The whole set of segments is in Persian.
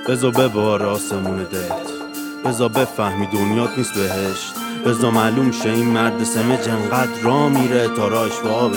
بزا ببار آسمون دلت، بزا بفهمی دنیات نیست بهشت، بزا معلوم شه این مرد سمج انقدر را میره تا راهش و آبش.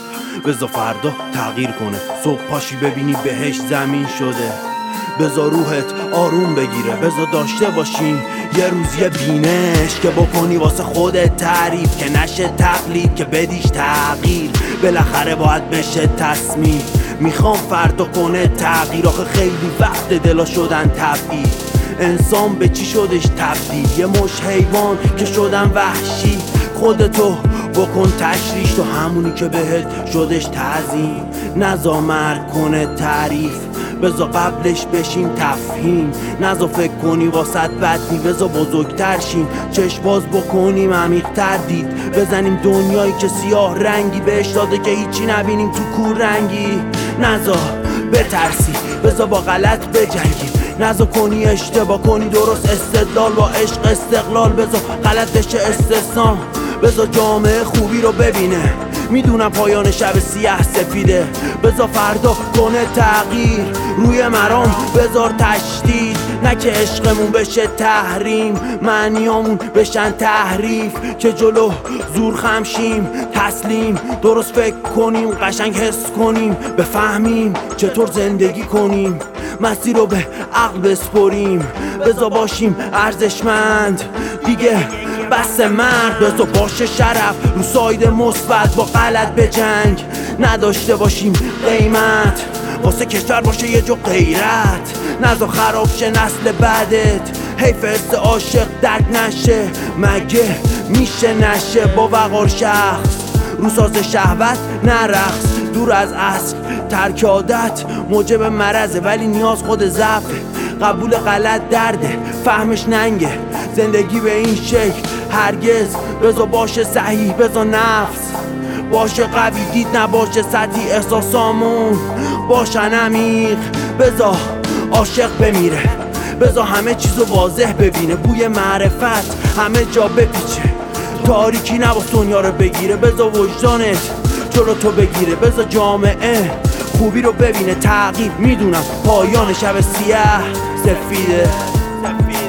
بزا فردا تغییر کنه، صبح پاشی ببینی بهشت زمین شده. بزا روحت آروم بگیره، بزا داشته باشیم یه روزی بینش که بکنی واسه خودت تعریف، که نشه تقلید که بدیش تغییر. بالاخره باید بشه تصمیم، میخوام فردا کنه تغییر. آخه خیلی وقت دلا شدن تبعید، انسان به چی شدش تبدیل؟ یه مش حیوان که شدن وحشی. خودتو بکن تشریش، تو همونی که بهت شدش تعظیم. نزا مرگ کنه تعریف، بزا قبلش بشیم تفهیم. نزا فکر کنی واسط بدنی، بزا بزرگتر شیم. چشم باز بکنیم عمیق‌تر دید، بزنیم دنیایی که سیاه رنگی بهش داده که هیچی نبینیم تو کور رنگی. نزا بترسی، بزا با غلط بجنگیم. نزا کنی اشتباه کنی درست، استدلال با عشق استقلال. بزا غلط بشه استثنا، بزا جامعه خوبی رو ببینه. میدونم پایان شب سیاه سفیده، بزا فردا کنه تغییر. روی مرام بزار تشدید، نه که عشقمون بشه تحریم، معنیامون بشن تحریف. که جلو زور خمشیم تسلیم، درست فکر کنیم قشنگ حس کنیم، بفهمیم چطور زندگی کنیم، مسیر رو به عقل بسپریم. بزا باشیم ارزشمند دیگه بس مرد، بزا باشه شرف رو ساید مثبت با غلط به جنگ. نداشته باشیم قیمت واسه کشور باشه یه جو غیرت. نزا خراب شه نسل بعدت، حیف حس عاشق درک نشه. مگه میشه نشه با وقار شخص رو ساز شهوت نرقص؟ دور از اصل ترک عادت موجب مرضه، ولی نیاز خود ضعفه. قبول غلط درده، فهمش ننگه. زندگی به این شکل هرگز، بزا باشه صحیح، بزا نفس باشه قوی دید نباشه سطحی. احساسامون باشن عمیق، بزا عاشق بمیره. بزا همه چیزو واضح ببینه، بوی معرفت همه جا بپیچه. تاریکی نباس دنیا رو بگیره، بزا وجدانت جلو تو بگیره. بزا جامعه خوبی رو ببینه، تغییر میدونم پایان شب سیاه سفیده.